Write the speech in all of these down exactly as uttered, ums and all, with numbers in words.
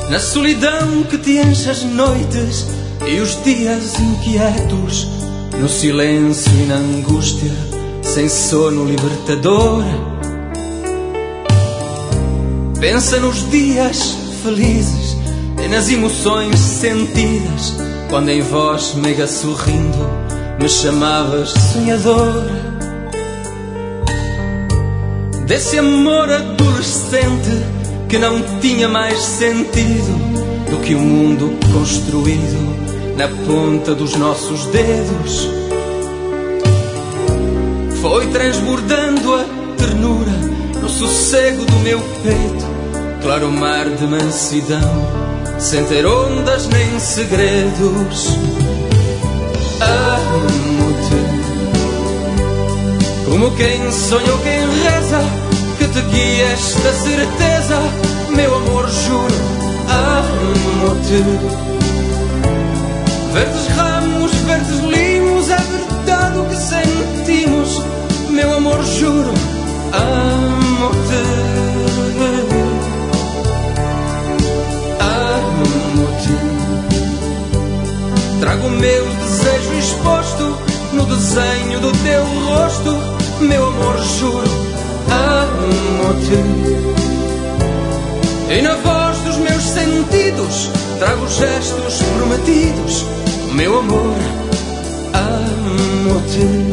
Na solidão que te enche as noites e os dias inquietos, no silêncio e na angústia, sem sono libertador. Pensa nos dias felizes e nas emoções sentidas, quando em voz meiga sorrindo me chamavas sonhador. Desse amor adolescente que não tinha mais sentido do que o mundo construído na ponta dos nossos dedos. Foi transbordando a ternura no sossego do meu peito, claro mar de mansidão, sem ter ondas nem segredos. Amo-te como quem sonhou, quem reza, que te guia esta certeza, meu amor, juro. Amo-te. Verdes ramos, verdes limos, é verdade o que sentimos, meu amor, juro. Amo-te. Amo-te. Trago o meu desejo exposto no desenho do teu rosto, meu amor, juro. Amo-te. E na voz dos meus sentidos trago gestos prometidos, meu amor. Amo-te.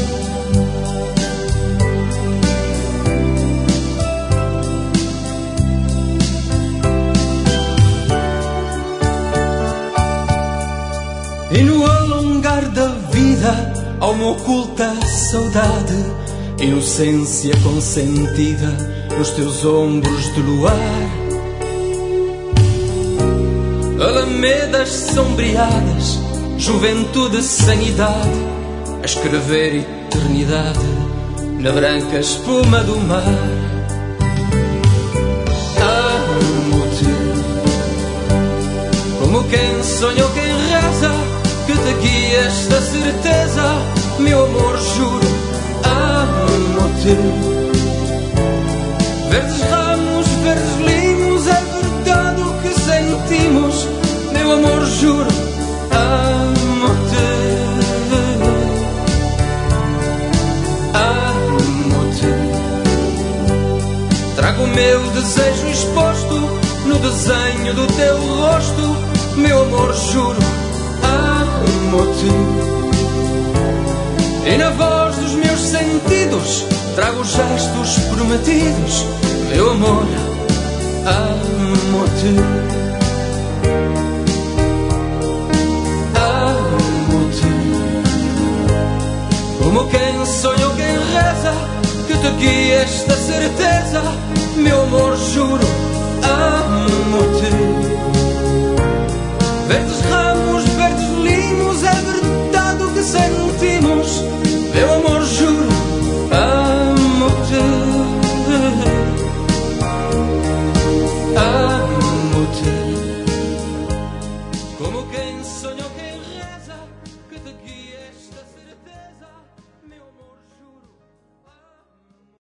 E no alongar da vida, alma oculta saudade, inocência consentida nos teus ombros de luar. Alamedas sombreadas, juventude sem idade, a escrever eternidade na branca espuma do mar. Amo-te como quem sonhou, quem reza, que te guia esta certeza, meu amor, juro. Amo-te. Verdes ramos, verdes limos, é verdade o que sentimos, meu amor, juro. Amo-te. Amo-te. Trago o meu desejo exposto no desenho do teu rosto, meu amor, juro. Amo-te. E na voz dos meus sentidos trago gestos prometidos, meu amor. Amo-te. Amo-te. Como quem sonhou, quem reza, que te guia esta certeza, meu amor, juro.